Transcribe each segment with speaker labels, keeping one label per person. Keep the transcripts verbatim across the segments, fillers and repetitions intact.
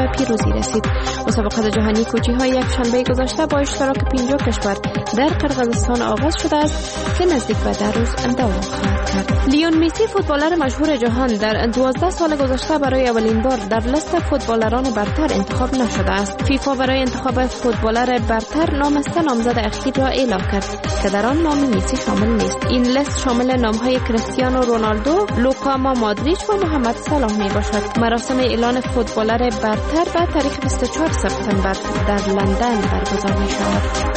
Speaker 1: به پیروزی رسید. مسابقات جهانی کوچی های یک شنبه گذشته با اشتراک پنجاه کشور در قرقیزستان آغاز شده است که نزدیک به ده روز دوام خواهد کرد. لیون مسی فوتبالر مشهور جهان در دوازده سال گذشته برای اولین بار در لیست فوتبالران برتر انتخاب نشده است. فیفا برای انتخاب فوتبالر برتر نامزد نامزد اخیر را اعلام کرد که در آن نام مسی شامل نیست. این لیست شامل نام‌های کریستیانو رونالدو، لوکا مادریچ و محمد صلاح می باشد. مراسم اعلان فوتبالر برتر به تاریخ بیست و چهار سپتامبر در لندن برگزار می شود.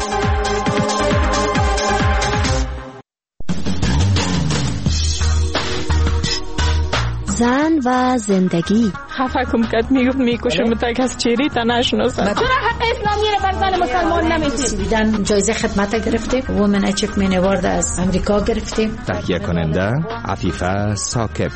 Speaker 2: زن و زندگی.
Speaker 3: خفه کم کد میگفت میکشم تک از چیری تا نشناسم.
Speaker 4: چرا حق اسلامی رو بر زن مسلمان نمیتیم؟
Speaker 5: سویدن جایزه خدمت گرفتیم. وومن اچیومنت اوارد از امریکا گرفتیم.
Speaker 6: تهیه کننده عفیفه ثاقب.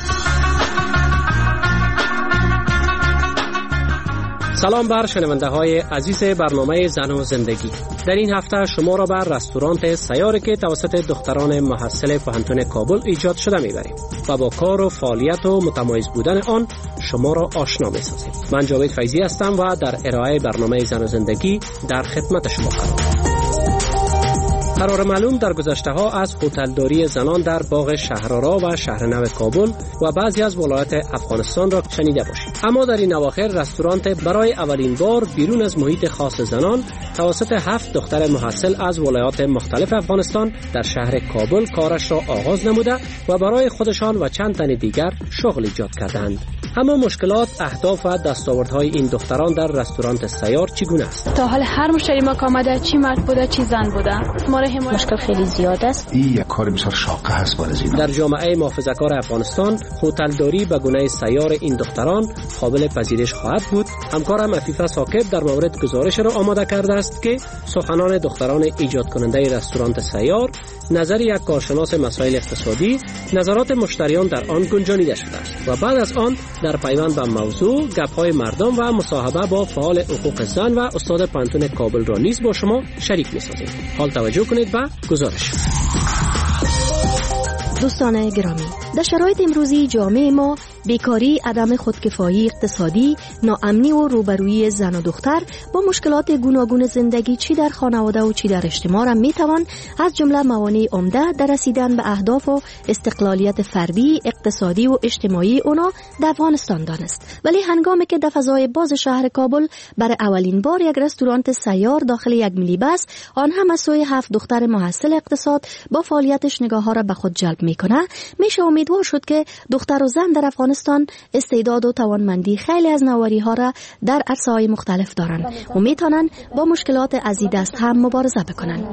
Speaker 7: سلام بر شنونده های عزیز برنامه زن و زندگی. در این هفته شما را بر رستوران سیاری که توسط دختران محصل پوهنتون کابل ایجاد شده میبریم و با کار و فعالیت و متمایز بودن آن شما را آشنا میسازیم. من جاوید فیضی هستم و در ارائه برنامه زن و زندگی در خدمت شما قرار. قرار معلوم در گذشته ها از هتلداری زنان در باغ شهرآرا و شهرنو کابل و بعضی از ولایات افغانستان را شنیده باشید. اما در این اواخر رستوران برای اولین بار بیرون از محیط خاص زنان توسط هفت دختر محصل از ولایات مختلف افغانستان در شهر کابل کارش را آغاز نموده و برای خودشان و چند تن دیگر شغل ایجاد کردند. اما مشکلات، اهداف و دستاوردهای این دختران در رستوران سیار چگونه است؟
Speaker 3: تا حال هر مشتری ما که آمده چی مرد بوده چی زن بوده ما را حمایت
Speaker 2: مشکل خیلی زیاد است.
Speaker 8: این یک کار بسیار شاقه هست برای زینا.
Speaker 7: در جامعه محافظه‌کار افغانستان هتلداری به گونه سیار این دختران قابل پذیرش خواهد بود. همکارم عفیفه ثاقب در مورد گزارش را آماده کرده است که سخنان دختران ایجاد کننده رستوران سیار، نظر یک کارشناس مسائل اقتصادی، نظرات مشتریان در آن گنجانیده شده است و بعد از آن در پیوند به موضوع گپ‌های مردم و مصاحبه با فعال حقوق زن و استاد پوهنتون کابل را نیز با شما شریک می‌سازیم. حال توجه کنید به گزارش.
Speaker 2: دوستان گرامی، در شرایط امروزی جامعه ما بیکاری، عدم خودکفایی اقتصادی، ناامنی و روبرویی زن و دختر با مشکلات گوناگون زندگی چی در خانواده و چی در اجتماع را میتوان از جمله موانع عمده در رسیدن به اهداف و استقلالیت فردی، اقتصادی و اجتماعی اونا در افغانستان دانست. ولی هنگامی که در فضای باز شهر کابل برای اولین بار یک رستوران سیار داخل یک مینی بس، آن هم از سوی هفت دختر محصل اقتصاد با فعالیتش نگاه ها را به خود جلب میکنه، میشه امیدوار شد که دختر و زن در افغانستان استعداد و توانمندی خیلی از نواری ها را در عرصه‌های مختلف دارند و میتونن با مشکلات از این دست هم مبارزه بکنن.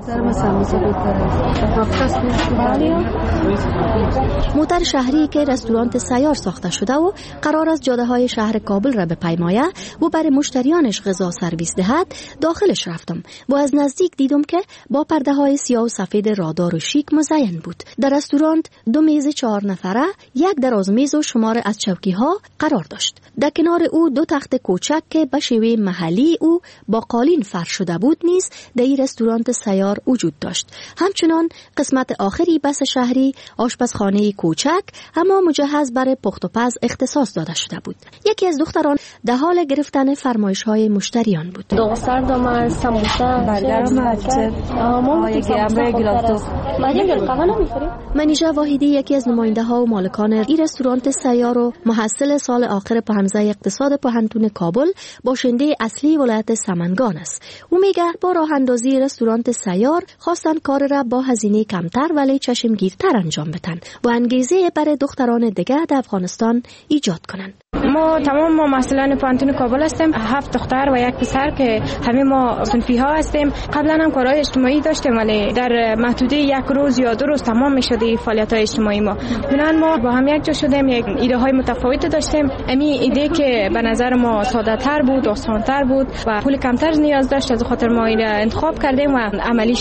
Speaker 2: موتر شهری که رستوران سیار ساخته شده و قرار است جاده های شهر کابل را بپیمایه و برای مشتریانش غذا سرویس دهد، داخلش رفتم و از نزدیک دیدم که با پرده های سیاه و سفید رادار و شیک مزین بود. در رستوران دو میز چهار نفره، یک دراز میز و شمار از چوکی ها قرار داشت. در کنار او دو تخت کوچک که به شیوه محلی او با قالین فرش شده بود نیز در این رستوران سیار وجود داشت. همچنان قسمت آخری بس شهری آشپزخانه کوچک اما مجهز برای پخت و پز اختصاص داده شده بود. یکی از دختران در حال گرفتن فرمایش های مشتریان بود.
Speaker 4: دو سردم سموسه
Speaker 3: برگر ما یکی امر گلاس
Speaker 2: منیژه واحدی یکی از نماینده ها و مالکان این رستوران سیار و محصل سال آخر په حمزه اقتصاد پوهنتون کابل، باشنده اصلی ولایت سمنگان است. او میگه با راه اندازی رستوران سیار خواستن کار را با هزینه کمتر ولی چشمگیرتر انجام بدن و انگیزه برای دختران دیگه در افغانستان ایجاد کنند.
Speaker 3: ما تمام ما محصلان پوهنتون کابل هستیم، هفت دختر و یک پسر که همه ما صنفی ها هستیم. قبلا هم کارهای اجتماعی داشتیم ولی در محدوده یک روز یا دو روز تمام می‌شد فعالیت های اجتماعی ما. بنابراین ما با هم یک جا شدیم، یک ایده های متفاوت داشتیم. امی ایده که به نظر ما ساده تر بود، آسان تر بود و پول کمتر نیاز داشت، از خاطر ما ایده انتخاب کردیم و عملیش کردیم.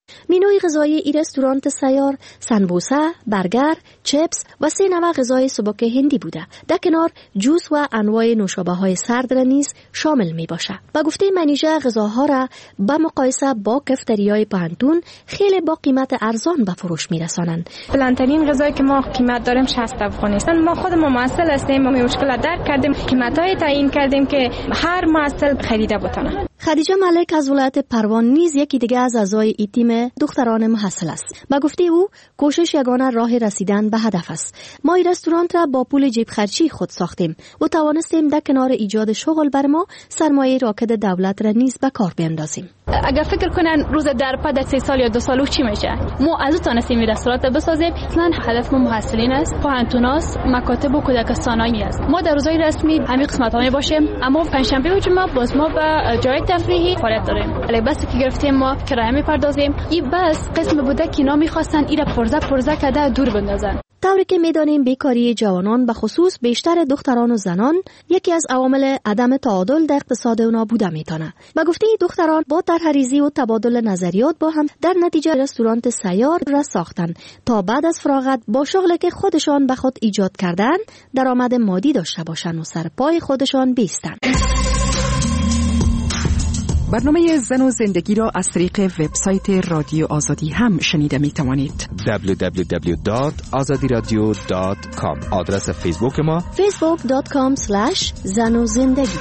Speaker 2: مینوی غذایی این رستوران سیار سنبوسه، برگر، چپس و سه نوع غذای سبک هندی بوده. در کنار جوس و انواع نوشابه‌های سرد را نیز شامل می باشه. با گفته منیژه غذاها را با مقایسه با کفتریای پانتون خیلی با قیمت ارزان به فروش می رسانند.
Speaker 3: بلندترین غذایی که ما قیمت داریم شصت افغانی است. ما خود ما مؤثل هستیم، ما مشکل درک کردیم، قیمت‌های تعیین کردیم که هر مؤثل خریده بتونه.
Speaker 2: خدیجه ملک از ولایت پروان نیز یکی دیگه از اعضای ای تیم دختران محصل است. با گفته او کوشش یگانه راه رسیدن به هدف است. ما این رستوران را با پول جیب خرچی خود ساختیم و توانستیم در کنار ایجاد شغل بر ما سرمایه راکد دولت را نیز به کار بیندازیم.
Speaker 9: اگر فکر کنن روز در پد سه سال یا دو سال چی میشه، ما از تونستیم این رستوران بسازیم. اصلا هدف ما محصلین است، پانتوناست، مکاتب و کودک صنایعی است. ما در روزهای رسمی همین قسمت‌ها می باشیم، اما پنجشنبه و جمعه باز ما به جای تفریحی فعالیت داریم. ولی بس که گرفتیم ما کرایه میپردازیم. این بس قسم بوده که اینا میخواستن اینا پرزه پرزه کده دور بندازن.
Speaker 2: طوری که میدانیم بیکاری جوانان به خصوص بیشتر دختران و زنان یکی از عوامل عدم تعادل در اقتصاد اونا بوده میتونه. با گفته دختران با طرح‌ریزی و تبادل نظریات با هم در نتیجه رستوران سیار را ساختن تا بعد از فراغت با شغلی که خودشان به خود ایجاد کردن درآمد مادی داشته باشن و سر پای خودشان بیستن.
Speaker 10: برنامه زن و زندگی را از طریق وبسایت رادیو آزادی هم شنیده می توانید.
Speaker 6: دبلیو دبلیو دبلیو دات آزادی رادیو دات کام. آدرس فیسبوک ما
Speaker 2: فیسبوک دات کام اسلش زن و زندگی.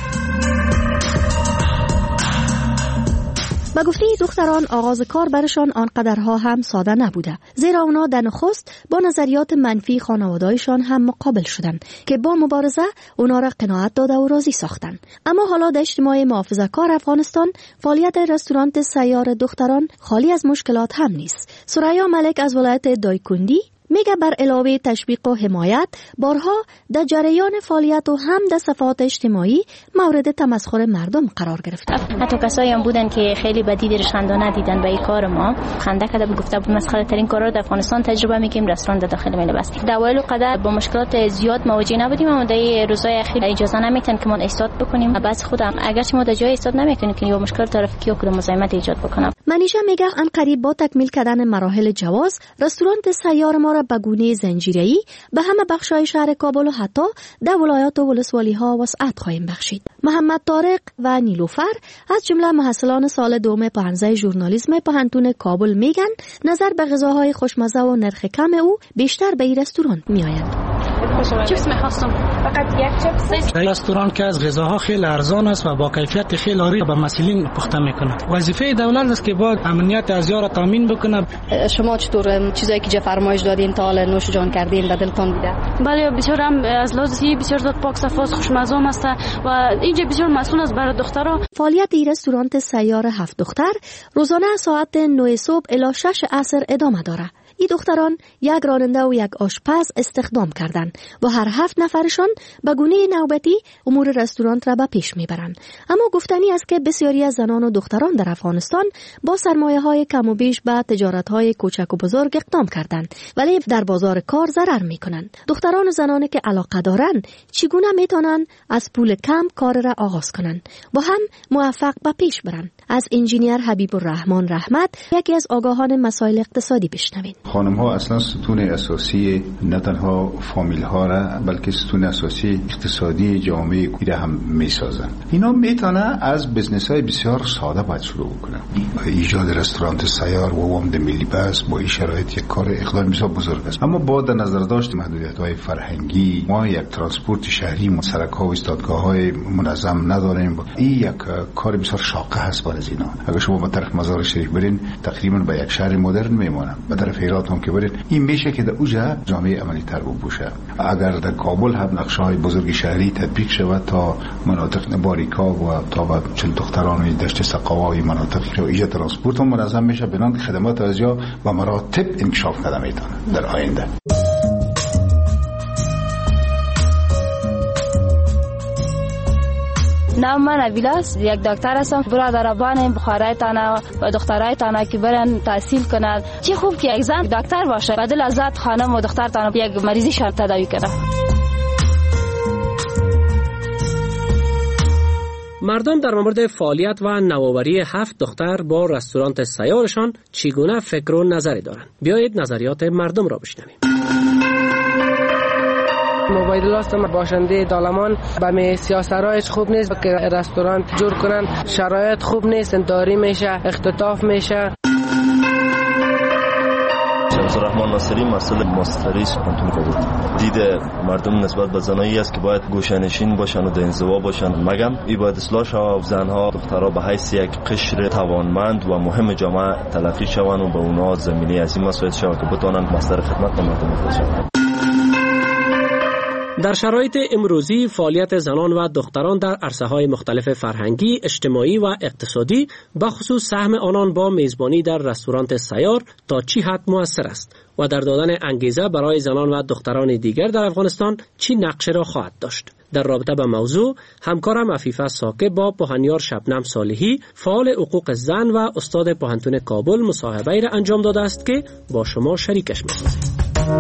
Speaker 2: با گفته دختران آغاز کار برشان آنقدرها هم ساده نبوده، زیرا اونا در نخست با نظریات منفی خانواده‌ایشان هم مقابل شدند که با مبارزه اونا را قناعت داده و راضی ساختن. اما حالا در اجتماع محافظه‌کار افغانستان فعالیت رستوران سیار دختران خالی از مشکلات هم نیست. سریا ملک از ولایت دایکندی میگه بر علاوه تشویق و حمایت بارها در جریان فعالیت و هم در صفحات اجتماعی مورد تمسخر مردم قرار گرفت.
Speaker 11: حتی کسایی هم بودن که خیلی بدی درشندانه دیدن به این کار ما، خنده کرده بود، گفته بود مسخره ترین کارا رو در افغانستان تجربه میکنیم، رستوران در داخل میله بس. در اول قدر با مشکلات زیاد مواجه نبودیم، اما در روزهای اخیر اجازه نمیتن که ما ایستاد بکنیم. بعض خودم اگرچه ما در جای ایستاد نمیکنیم که با مشکل ترافیکی و کدام مزاحمت ایجاد بکنم.
Speaker 2: منیژه میگه ان قریب با تکمیل کردن مراحل جواز رستوران سیار ما را به گونه زنجیره‌ای به همه بخش‌های شهر کابل و حتی در ولایات و ولسوالی‌ها وسعت خواهیم بخشید. محمد طارق و نیلوفر از جمله محصلان سال دوم پانزده ژورنالیسم پانتون کابل میگن نظر به غذاهای خوشمزه و نرخ کم او بیشتر به این رستوران میآیند.
Speaker 9: چیپس می‌خواستم، فقط یک چیپس.
Speaker 12: رستوران که از غذاها خیلی ارزان است و با کیفیت خیلی عالی به مسئولین پخته میکنه. وظیفه دولت است که باید امنیت ازیا را تامین بکنه.
Speaker 13: شما چطور چیزایی که فرمایش دادین تا حالا نوش جان کردین و دلتون بوده؟
Speaker 9: بله بسیار هم از لحاظی بسیار زیاد پاک صفاست، خوشمزه است و اینجا بسیار مسئول است برای دخترها.
Speaker 2: فعالیت این رستوران سیار هفت دختر روزانه ساعت نه صبح الی شش عصر ادامه داره. این دختران یک راننده و یک آشپز استخدام کردند و هر هفت نفرشان به گونه نوبتی امور رستوران را به پیش میبرند. اما گفتنی است که بسیاری از زنان و دختران در افغانستان با سرمایه‌های کم و بیش به تجارت‌های کوچک و بزرگ اقدام کردند، ولی در بازار کار ضرر میکنند. دختران و زنانی که علاقه دارند چگونه میتونن از پول کم کار را آغاز کنند و هم موفق به پیش برند؟ از انجینیر حبیب الرحمن رحمت، یکی از آگاهان مسائل اقتصادی، بشنوید.
Speaker 8: خانم ها اصلا ستون اساسی نه تنها فامیل ها را بلکه ستون اساسی اقتصادی جامعه کویره هم می سازن. اینا میتونه از بزنس های بسیار ساده باید شروع بکنن. ایجاد رستوران سیار و وامد ملی بس با این شرایط یک کار اقدام بسیار بزرگ است، اما با در نظر داشت محدودیت های فرهنگی ما یک ترانسپورت شهری سرک ها و ایستادگاه های منظم نداریم. این یک کار بسیار شاقه هست برای اینا. اگر شما به طرف مزار شریف برین تقریبا به یک شهر مدرن میمونن، به طرف هرات هم که برید این میشه که در اوجا جامعه عملی تر بشه. اگر در کابل هم نقشه‌های بزرگ شهری تطبیق شود تا مناطق باریکا و تا و چند دختران دشت سقاوی مناطق ایجاد ترانسپورت هم منظم میشه، بنان خدمات ازیا و مراتب انکشاف پیدا میتونه در آینده.
Speaker 11: نام من ابیلاس، یک دکتر هستم. برادران بخارایتان و دخترایتان که برن تحصیل کنند، چه خوب که یک زن دکتر باشه و دل ازت خانم و دخترتان یک مریضیشان تداوی کنه.
Speaker 7: مردم در مورد فعالیت و نوآوری هفت دختر با رستوران سیارشان چگونه فکر و نظری دارند؟ بیایید نظریات مردم را بشنویم.
Speaker 14: موبایل لاستم باشنده دالمان به می سیاسترایش خوب نیست که رستوران جور کنن، شرایط خوب نیست، داری میشه، اختطاف میشه.
Speaker 15: عبدالرحمن ناصری مسئول ماستریس پانتون کابل. دید مردم نسبت به زنایی است که باید گوشه‌نشین باشن و در انزوا باشن. مگم این باید اصلاح شود، زنها دخترها به حیث یک قشر توانمند و مهم جامعه تلقی شوند و به اونا زمینه از این مسائل شود که بتوانند مصدر خدمت مردم باشند.
Speaker 7: در شرایط امروزی فعالیت زنان و دختران در عرصه‌های مختلف فرهنگی، اجتماعی و اقتصادی به خصوص سهم آنان با میزبانی در رستوران سیار تا چی حد مؤثر است و در دادن انگیزه برای زنان و دختران دیگر در افغانستان چی نقشه را خواهد داشت؟ در رابطه با موضوع همکارم عفیفه ساکه با پوهنیار شبنم صالحی فعال حقوق زن و استاد پوهنتون کابل مصاحبه را انجام داده است که با شما شریکش می‌سازیم.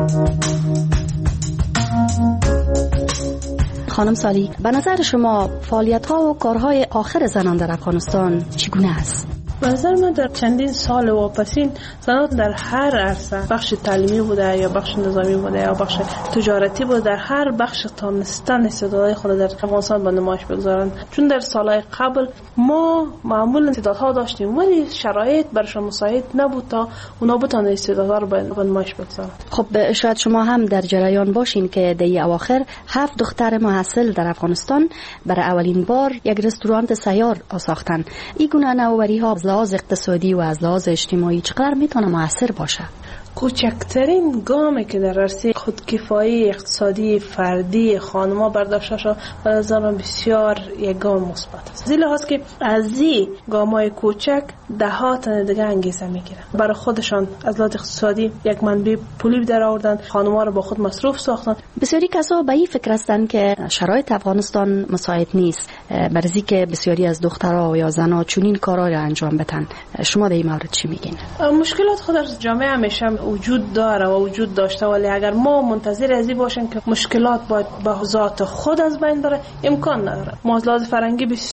Speaker 2: خانم صالحی، به نظر شما فعالیت ها و کارهای آخر زنان در افغانستان چگونه است؟
Speaker 16: به نظر من در چندین سال واپسین زنان در هر عرصه، بخش تعلیمی بوده یا بخش نظامی بوده یا بخش تجارتی بوده، در هر بخش تانستن استعدادهای خود در افغانستان به نمایش بگذارند. چون در سالهای قبل ما معمولا استعدادها داشتیم ولی شرایط برشان مساعد نبود تا اونا بتونن استعدادها رو به نمایش بگذارند.
Speaker 2: خب شاید شما هم در جریان باشین که در اواخر هفت دختر محصل در افغانستان برای اولین بار یک رستوران سیار ساختن. این گونه نوآوری ها از لحاظ اقتصادی و از لحاظ اجتماعی چقدر میتونه موثر باشه؟
Speaker 16: کوچکترین گامی که در عرصه خودکفایی اقتصادی فردی خانم‌ها برداشته شده به نظر من بسیار یک گام مثبت است. زیرا هست که از این گام‌های کوچک ده ها تن دیگه انگیزه میگیرن برای خودشان از لحاظ اقتصادی یک منبع پولی در آوردن، خانم‌ها رو با خود مصروف ساختن.
Speaker 2: بسیاری کسا به این فکر هستند که شرایط افغانستان مساعد نیست برای که بسیاری از دخترها یا زنها چنین کارا را انجام بدن. شما در این مورد چی میگین؟
Speaker 16: مشکلات خود در جامعه همیشه وجود داره و وجود داشته، ولی اگر ما منتظر ازی باشیم که مشکلات باید به ذات خود از بین بره امکان نداره. ما از لحاظ فرهنگی